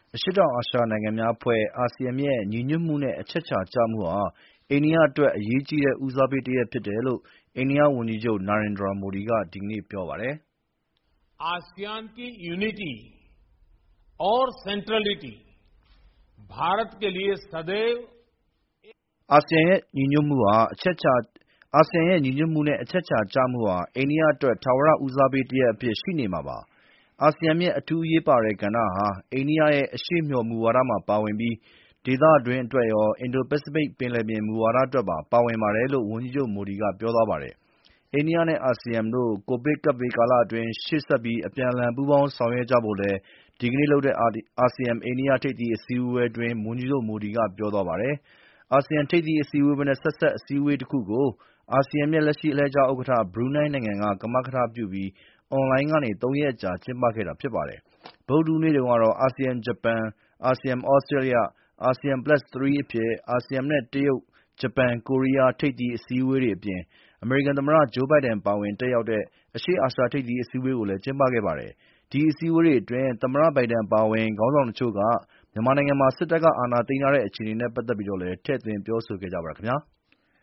အရှေ့တောင်အာရှနိုင်ငံများအဖွဲ့ (ASEAN) ရဲ့ညီညွတ်မှုနဲ့အချက်အခြာကျမှုဟာ အိန္ဒိယအတွက်အရေးကြီးတဲ့ဦးစားပေးတရပ်ဖြစ်တယ်လို့ အိန္ဒိယဝန်ကြီးချုပ် Narendra Modi က ဒီကနေ့ပြောပါတယ်။ ASEAN की unity और centrality Bharat के लिए सदैव အာဆီယံရဲ့ညီညွတ်မှုနဲ့အချက်အခြာကျမှုဟာ အိန္ဒိယအတွက်ထာဝရဦးစားပေးတရပ်အဖြစ်ရှိနေမှာပါ။ အာဆီယံရဲ့အထူးအရေးပါတဲ့ကဏ္ဍဟာ အိန္ဒိယရဲ့အရှေ့မျှော်မူဝါဒမှာပါဝင်ပြီး ဒေသတွင်းအတွက်ရော အင်ဒို-ပစိဖိတ်ပင်လယ်ပြင်မူဝါဒအတွက်ပါ ပါဝင်ပါတယ်လို့ ဝန်ကြီးချုပ် Modi ကပြောသွားပါတယ်။ အိန္ဒိယနဲ့အာဆီယံတို့ ကိုဗစ်ကပ်ဘေးကာလအတွင်း ရှေ့ဆက်ပြီး အပြန်အလှန်ပူးပေါင်းဆောင်ရွက်ကြဖို့လည်း ဒီကနေ့လုပ်တဲ့ အာဆီယံ-အိန္ဒိယထိပ်သီးအစည်းအဝေးအတွင်း ဝန်ကြီးချုပ် Modi ကပြောသွားပါတယ်။ အာဆီယံထိပ်သီးအစည်းအဝေးနဲ့ ဆက်စပ်အစည်းအဝေးတခုကို အာဆီယံရဲ့လက်ရှိအလှည့်ကျဥက္ကဋ္ဌ ဘရူနိုင်းနိုင်ငံက ကမကထပြုပြီး အွန်လိုင်းကနေ ၃ ရက်ကြာကျင်းပခဲ့တာဖြစ်ပါတယ်။ ဗုဒ္ဓဟူးနေ့တုန်းကတော့ အာဆီယံ-ဂျပန်၊ အာဆီယံ-သြစတြေးလျ၊ အာဆီယံ +3 အဖြစ် အာဆီယံနဲ့တရုတ်၊ ဂျပန်၊ ကိုရီးယား ထိပ်သီးအစည်းအဝေးတွေအပြင် အမေရိကန်သမ္မတ Joe Biden ပါဝင်တက်ရောက်တဲ့ အရှေ့အာရှထိပ်သီးအစည်းအဝေးကိုလည်း ကျင်းပခဲ့ပါတယ်။ ဒီအစည်းအဝေးတွေအတွင်း သမ္မတ Biden အပါအဝင် ခေါင်းဆောင်တချို့က မြန်မာနိုင်ငံမှာ စစ်တပ်ကအာဏာသိမ်းထားတဲ့အခြေအနေနဲ့ပတ်သက်ပြီးတော့လည်း ထည့်သွင်းပြောဆိုခဲ့ကြပါတယ်ခင်ဗျာ။